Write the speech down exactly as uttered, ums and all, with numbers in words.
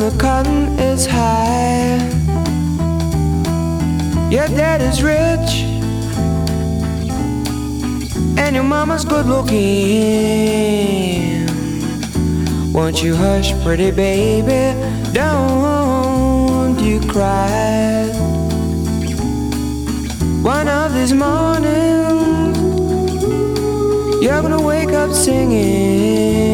the cotton is high. Your dad is rich and your mama's good looking. Won't you hush, pretty baby, don't you cry. One of these mornings you're gonna wake up singing.